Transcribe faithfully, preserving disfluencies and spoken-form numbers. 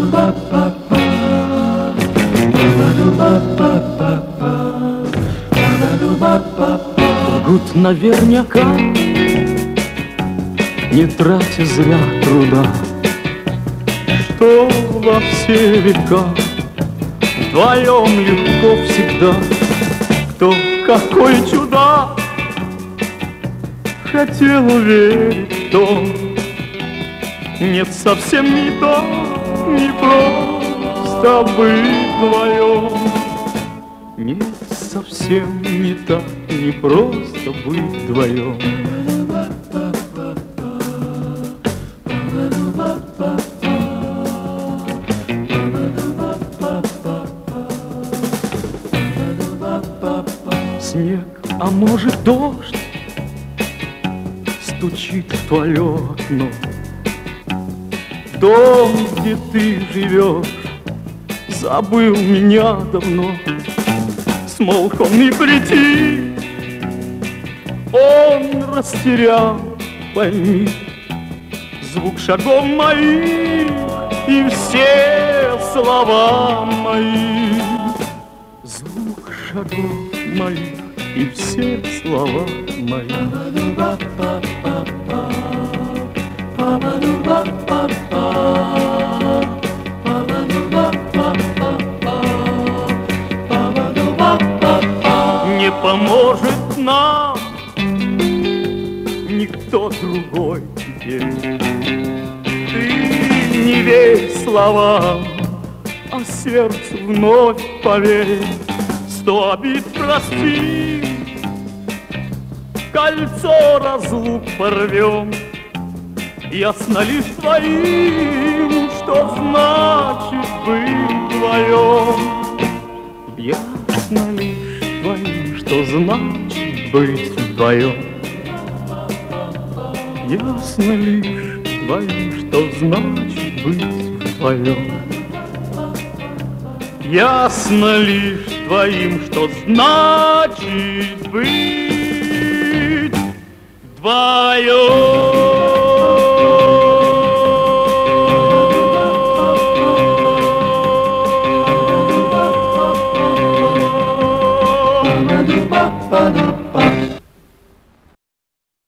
Лгут наверняка, не тратя зря труда, что во все века вдвоем легко всегда. Кто какой чудак хотел уверить, то нет, совсем не так, не просто быть вдвоем. Нет, совсем не так, не просто быть вдвоем. Снег, а может дождь, стучит в твое окно. Дом, где ты живешь, забыл меня давно. Смолк он не прийти, он растерял, пойми, звук шагов моих и все слова мои. Звук шагов моих и все слова мои. Не поможет нам никто другой теперь. Ты не верь словам, а сердцу вновь поверь. Сто обид прости, кольцо разлук порвем. Ясно лишь твоим, что значит быть вдвоем. Ясно лишь твоим, что значит быть вдвоем. Ясно лишь твоим, что значит быть вдвоем. Ясно лишь твоим, что значит быть вдвоем.